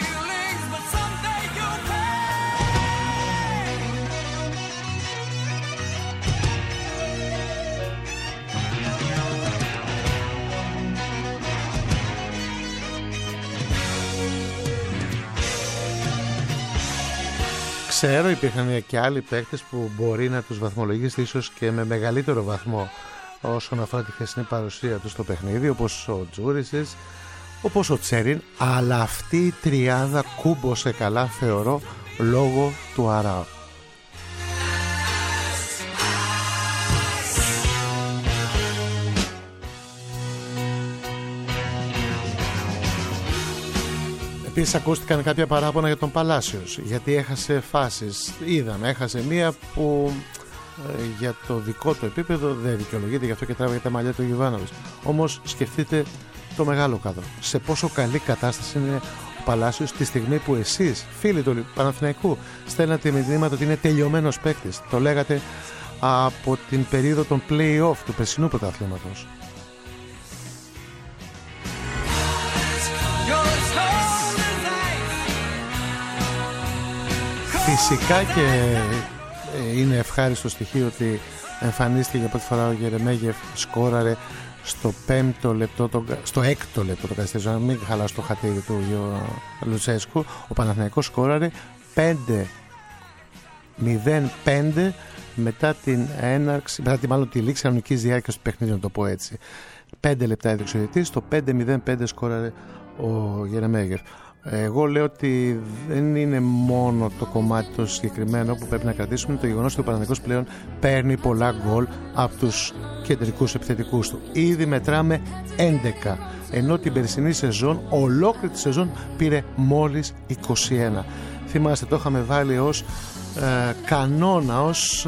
Ξέρω υπήρχαν και άλλοι παίκτες που μπορεί να τους βαθμολογήσει ίσως και με μεγαλύτερο βαθμό όσον αφορά τη χθεσινή παρουσία του στο παιχνίδι, όπως ο Τζούρισης, όπως ο Τσέριν, αλλά αυτή η τριάδα κούμποσε καλά, θεωρώ, λόγω του Αράου. Επίσης ακούστηκαν κάποια παράπονα για τον Παλάσιος, γιατί έχασε φάσεις. Είδαμε, έχασε μία που για το δικό του επίπεδο δεν δικαιολογείται, γι' αυτό και τράβηκε τα μαλλιά του Γιοβάνοβιτς. Όμως σκεφτείτε το μεγάλο κάδρο. Σε πόσο καλή κατάσταση είναι ο Παλάσιος τη στιγμή που εσείς, φίλοι του Παναθηναϊκού, στέλνατε μηνύματα ότι είναι τελειωμένος παίκτης. Το λέγατε από την περίοδο των play-off του περσινού πρωταθλήματος. Φυσικά και είναι ευχάριστο στοιχείο ότι εμφανίστηκε για πρώτη φορά ο Γερεμέγεφ, σκόραρε στο 5ο λεπτό, στο 6ο λεπτό το καθυστέρησε, να μην χαλάσει το χατήρι του Λουτσέσκου. Ο Παναθηναϊκός σκόραρε 5-0-5 μετά την έναρξη, μετά τη λήξη κανονικής διάρκειας του παιχνιδιού, να το πω έτσι. 5 λεπτά έδειξε ο διαιτητής, το 5-0-5 σκόραρε ο Γερεμέγεφ. Εγώ λέω ότι δεν είναι μόνο το κομμάτι το συγκεκριμένο που πρέπει να κρατήσουμε, το γεγονός ότι ο Παναθηναϊκός πλέον παίρνει πολλά γκολ από τους κεντρικούς επιθετικούς του. Ήδη μετράμε 11, ενώ την περσινή σεζόν, ολόκληρη τη σεζόν, πήρε μόλις 21. Θυμάστε, το είχαμε βάλει ως κανόνα, ως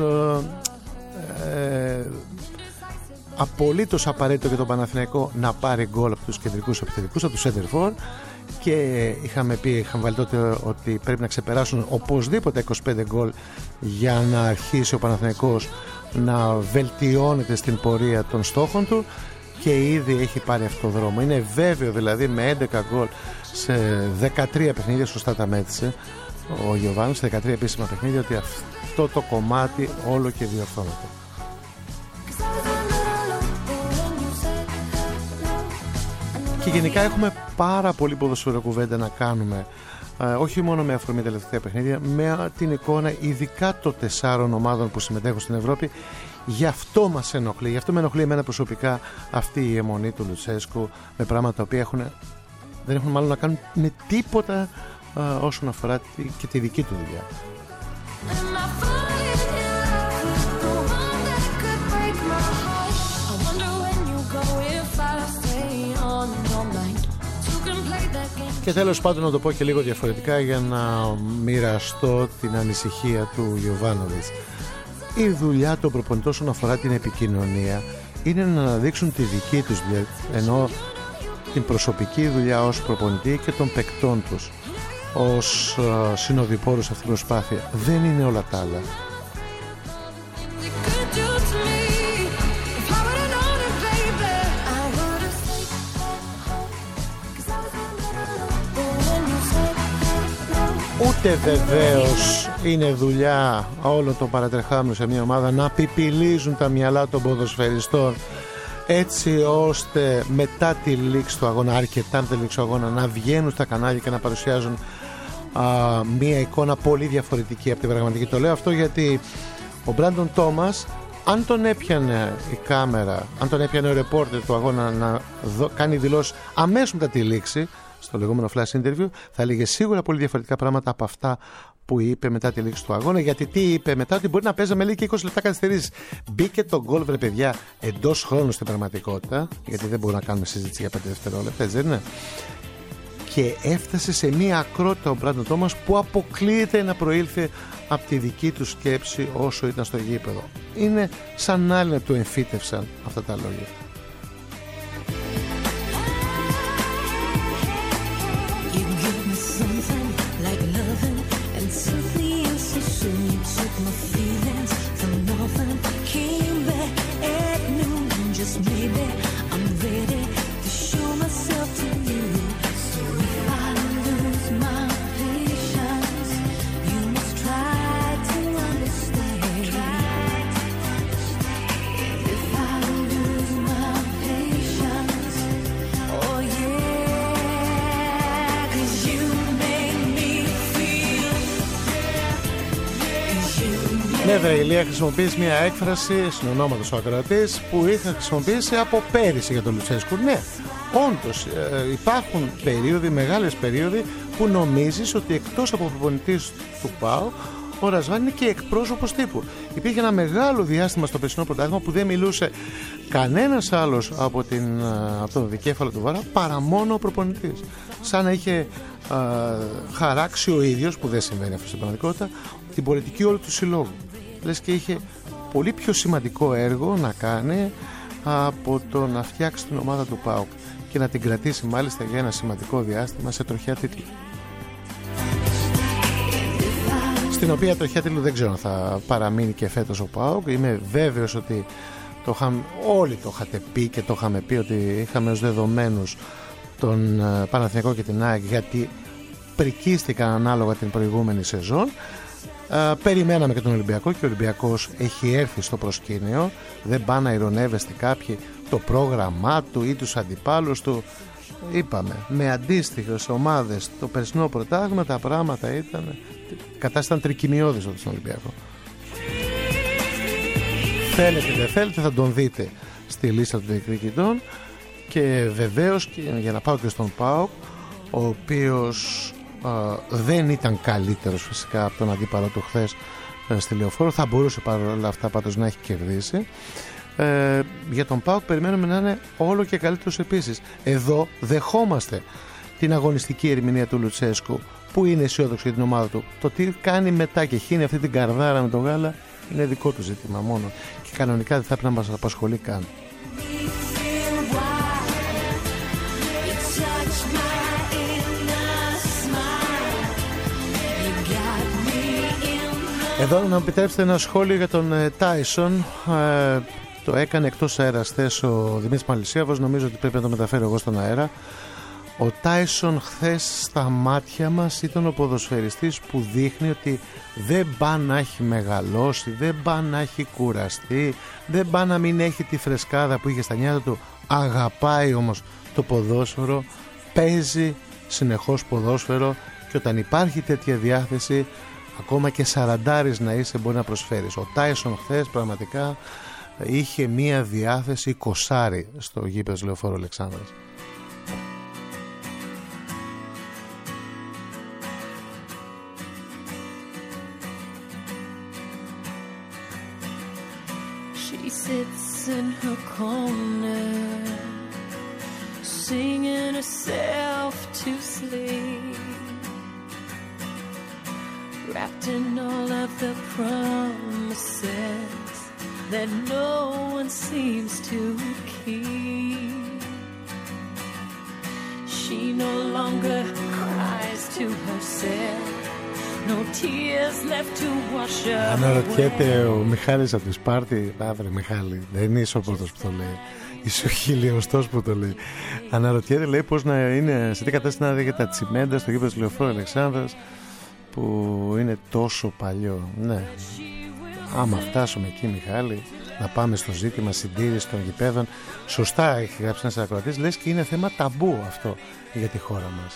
απολύτως απαραίτητο για τον Παναθηναϊκό να πάρει γκολ από τους κεντρικούς επιθετικούς, από τους center for. Και είχαμε βάλει τότε ότι πρέπει να ξεπεράσουν οπωσδήποτε 25 γκολ για να αρχίσει ο Παναθηναϊκός να βελτιώνεται στην πορεία των στόχων του, και ήδη έχει πάρει αυτό το δρόμο. Είναι βέβαιο δηλαδή με 11 γκολ σε 13 παιχνίδια, σωστά τα μέτρησε ο Γιωβάνος, σε 13 επίσημα παιχνίδια, ότι αυτό το κομμάτι όλο και διορθώνεται. Και γενικά έχουμε πάρα πολύ ποδοσφαιροκουβέντα να κάνουμε, όχι μόνο με αφορμή τελευταία παιχνίδια, με την εικόνα ειδικά των 4 ομάδων που συμμετέχουν στην Ευρώπη. Γι' αυτό μας ενοχλεί, γι' αυτό με ενοχλεί εμένα προσωπικά αυτή η αιμονή του Λουτσέσκου με πράγματα τα οποία δεν έχουν μάλλον να κάνουν με τίποτα όσον αφορά και τη δική του δουλειά. Και τέλος πάντων να το πω και λίγο διαφορετικά για να μοιραστώ την ανησυχία του Γιοβάνοβιτς. Η δουλειά των προπονητών όσον αφορά την επικοινωνία είναι να αναδείξουν τη δική τους δουλειά, ενώ την προσωπική δουλειά ως προπονητή και των παικτών τους ως συνοδοιπόρους σε αυτήν την προσπάθεια. Δεν είναι όλα τα άλλα. Ούτε βεβαίως είναι δουλειά όλων των παρατρεχάμενων σε μια ομάδα να πιπιλίζουν τα μυαλά των ποδοσφαιριστών έτσι ώστε μετά τη λήξη του αγώνα, αρκετά μετά τη λήξη του αγώνα, να βγαίνουν στα κανάλια και να παρουσιάζουν μια εικόνα πολύ διαφορετική από την πραγματική. Το λέω αυτό γιατί ο Μπράντον Τόμας, αν τον έπιανε η κάμερα, αν τον έπιανε ο ρεπόρτερ του αγώνα να κάνει δηλώσεις αμέσως μετά τη λήξη, στο λεγόμενο flash interview, θα έλεγε σίγουρα πολύ διαφορετικά πράγματα από αυτά που είπε μετά τη λήξη του αγώνα. Γιατί τι είπε μετά? Ότι μπορεί να παίζαμε λέει και 20 λεπτά καθυστερήσεις. Μπήκε το γκολ, βρε παιδιά, εντός χρόνου στην πραγματικότητα, γιατί δεν μπορούμε να κάνουμε συζήτηση για 5 δευτερόλεπτα, έτσι δεν είναι? Και έφτασε σε μία ακρότητα ο Μπράντον Τόμας που αποκλείεται να προήλθε από τη δική του σκέψη όσο ήταν στο γήπεδο. Είναι σαν άλλοι να του εμφύτευσαν αυτά τα λόγια. Ναι, βρε Ηλία, χρησιμοποιείς μια έκφραση συνονόματος ο ακροατής που είχα χρησιμοποιήσει από πέρυσι για τον Λουτσέσκου. Ναι, όντως υπάρχουν περίοδοι, μεγάλες περίοδοι που νομίζεις ότι εκτός από προπονητής του ΠΑΟΚ ο Ρασβάν είναι και εκπρόσωπος τύπου. Υπήρχε ένα μεγάλο διάστημα στο περσινό πρωτάθλημα που δεν μιλούσε κανένας άλλος από τον δικέφαλο του Βαρά παρά μόνο ο προπονητής. Σαν να είχε χαράξει ο ίδιος, που δεν συμβαίνει αυτό στην πραγματικότητα, την πολιτική όλου του συλλόγου. Λες και είχε πολύ πιο σημαντικό έργο να κάνει από το να φτιάξει την ομάδα του ΠΑΟΚ και να την κρατήσει μάλιστα για ένα σημαντικό διάστημα σε τροχιά τίτλου. Στην οποία τροχιά τίτλου δεν ξέρω αν θα παραμείνει και φέτος ο ΠΑΟΚ. Είμαι βέβαιος ότι όλοι το είχατε πει και το είχαμε πει ότι είχαμε ως δεδομένους τον Παναθηναϊκό και την ΑΕΚ, γιατί πρικίστηκαν ανάλογα την προηγούμενη σεζόν. Περιμέναμε και τον Ολυμπιακό και ο Ολυμπιακός έχει έρθει στο προσκήνιο. Δεν πάνε να ηρωνεύεστε κάποιοι το πρόγραμμά του ή τους αντιπάλους του. Είπαμε, με αντίστοιχες ομάδες το περσινό πρωτάθλημα τα πράγματα η κατάσταση ήταν τρικυμιώδης στον Ολυμπιακό. Θέλετε δεν θέλετε θα τον δείτε στη λίστα των διεκδικητών. Και βεβαίως, για να πάω και στον ΠΑΟΚ, ο οποίος δεν ήταν καλύτερος φυσικά από τον αντίπαλο του χθες στη Λεωφόρο, θα μπορούσε παρόλα αυτά πάντως να έχει κερδίσει. Για τον ΠΑΟΚ περιμένουμε να είναι όλο και καλύτερος επίσης. Εδώ δεχόμαστε την αγωνιστική ερμηνεία του Λουτσέσκου, που είναι αισιόδοξο για την ομάδα του. Το τι κάνει μετά και χύνει αυτή την καρδάρα με τον γάλα είναι δικό του ζήτημα μόνο και κανονικά δεν θα πρέπει να μας απασχολεί καν. Εδώ να μου επιτρέψετε ένα σχόλιο για τον Τάισον. Το έκανε εκτός αέρας χθες ο Δημήτρης Μαλισσίαβος. Νομίζω ότι πρέπει να το μεταφέρω εγώ στον αέρα. Ο Τάισον χθες στα μάτια μας ήταν ο ποδοσφαιριστής που δείχνει ότι δεν πάει να έχει μεγαλώσει, δεν πάει να έχει κουραστεί, δεν πάει να μην έχει τη φρεσκάδα που είχε στα νιάτα του. Αγαπάει όμως το ποδόσφαιρο, παίζει συνεχώς ποδόσφαιρο και όταν υπάρχει τέτοια διάθεση, ακόμα και σαραντάρης να είσαι μπορεί να προσφέρεις. Ο Τάισον χθες πραγματικά είχε μία διάθεση κοσάρι στο γήπεδο Λεωφόρο Αλεξάνδρας. She sits in her corner, singing herself to sleep, wrapped in all of the promises that no one seems to keep. She no longer cries to herself, no tears left to wash her. Αναρωτιέται ο Μιχάλης από τη Σπάρτη. Άβρε Μιχάλη, δεν είσαι ο πρώτος που το λέει, είσαι ο χιλιοστός που το λέει. Αναρωτιέται, λέει, πώς να είναι, σε τι κατάσταση να δει τα τσιμέντα στο γήπεδο της Λεωφόρου Αλεξάνδρας, που είναι τόσο παλιό. Ναι, άμα φτάσουμε εκεί, Μιχάλη, να πάμε στο ζήτημα συντήρησης των γηπέδων. Σωστά έχει γράψει ένας ακροατής, λες και είναι θέμα ταμπού αυτό για τη χώρα μας.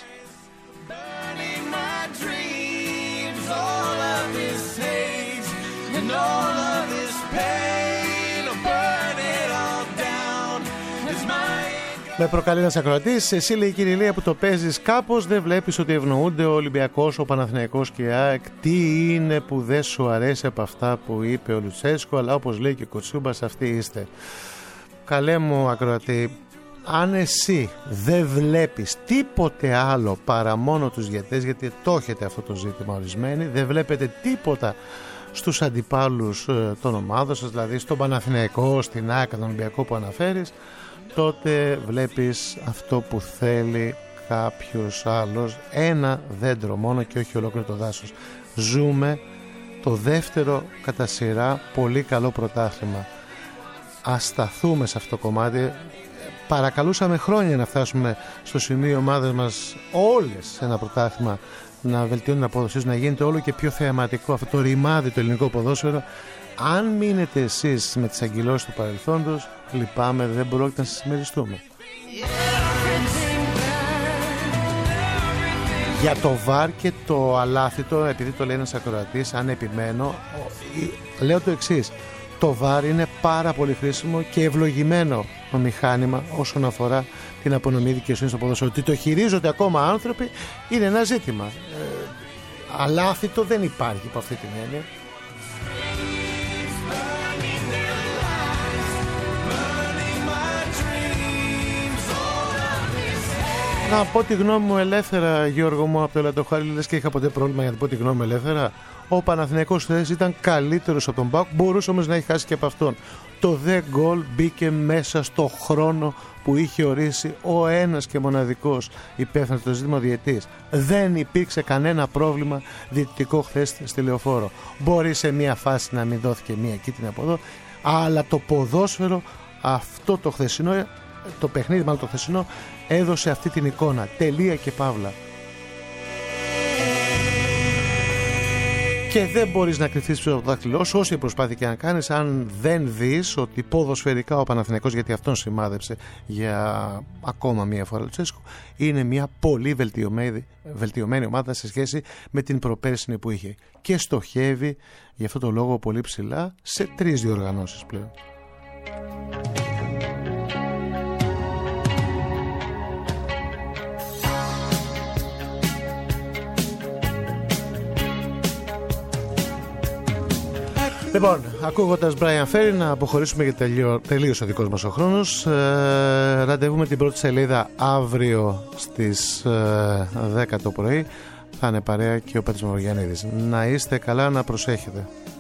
Με προκαλεί ένας ακροατής. Εσύ, λέει, κύριε Ηλία, που το παίζεις κάπως, δεν βλέπεις ότι ευνοούνται ο Ολυμπιακός, ο Παναθηναϊκός και η ΑΕΚ? Τι είναι που δεν σου αρέσει από αυτά που είπε ο Λουτσέσκο? Αλλά όπως λέει και ο Κοτσούμπας, αυτοί είστε. Καλέ μου ακροατή, αν εσύ δεν βλέπεις τίποτε άλλο παρά μόνο τους διαιτητές, γιατί το έχετε αυτό το ζήτημα ορισμένοι, δεν βλέπετε τίποτα στους αντιπάλους των ομάδων σας, δηλαδή στον Παναθηναϊκό, στην ΑΕΚ, τον Ολυμπιακό που αναφέρεις, τότε βλέπεις αυτό που θέλει κάποιος άλλος, ένα δέντρο μόνο και όχι ολόκληρο το δάσος. Ζούμε το δεύτερο κατά σειρά πολύ καλό πρωτάθλημα. Ας σταθούμε σε αυτό το κομμάτι. Παρακαλούσαμε χρόνια να φτάσουμε στο σημείο οι ομάδες μας όλες σε ένα πρωτάθλημα να βελτιώνουν την απόδοσή τους, να γίνεται όλο και πιο θεαματικό αυτό το ρημάδι το ελληνικό ποδόσφαιρο. Αν μείνετε εσείς με τις αγκυλώσεις του παρελθόντος, λυπάμαι, δεν πρόκειται να σας συμμεριστούμε. Για το βαρ και το αλάθητο, επειδή το λέει ένας ακροατής, αν επιμένω, λέω το εξής: το βαρ είναι πάρα πολύ χρήσιμο και ευλογημένο το μηχάνημα όσον αφορά την απονομή δικαιοσύνης στο ποδόσφαιρο. Ότι το χειρίζονται ακόμα άνθρωποι είναι ένα ζήτημα. Αλάθητο δεν υπάρχει από αυτή την έννοια. Να πω τη γνώμη μου ελεύθερα, Γιώργο μου, από το Ελαττοχάρι, λες και είχα ποτέ πρόβλημα για να πω τη γνώμη μου ελεύθερα. Ο Παναθηναϊκός χθες ήταν καλύτερος από τον ΠΑΟΚ, μπορούσε όμως να έχει χάσει και από αυτόν. Το δε γκολ μπήκε μέσα στο χρόνο που είχε ορίσει ο ένας και μοναδικός υπεύθυνος το ζήτημα διαιτής. Δεν υπήρξε κανένα πρόβλημα διαιτητικό χθες στη Λεωφόρο. Μπορεί σε μια φάση να μην δόθηκε μια κίτρινη από εδώ, αλλά το ποδόσφαιρο, αυτό το χθεσινό, το παιχνίδι μάλλον το χθεσινό, έδωσε αυτή την εικόνα. Τελεία και παύλα. Και δεν μπορείς να κρυφθείς πίσω από το δάχτυλό σου, όση προσπάθεια και να κάνεις, αν δεν δεις ότι ποδοσφαιρικά ο Παναθηναϊκός, γιατί αυτόν σημάδεψε για ακόμα μία φορά ο Λουτσέσκο, είναι μια πολύ βελτιωμένη ομάδα σε σχέση με την προπέρσινη που είχε. Και στοχεύει για αυτό το λόγο πολύ ψηλά σε 3 διοργανώσεις πλέον. Λοιπόν, ακούγοντας Brian Ferry, να αποχωρήσουμε γιατί τελείωσε ο δικός μας ο χρόνος. Ραντεβού με την πρώτη σελίδα αύριο στις 10 το πρωί. Θα είναι παρέα και ο Πέτρος Μαυρογιαννίδης. Να είστε καλά, να προσέχετε.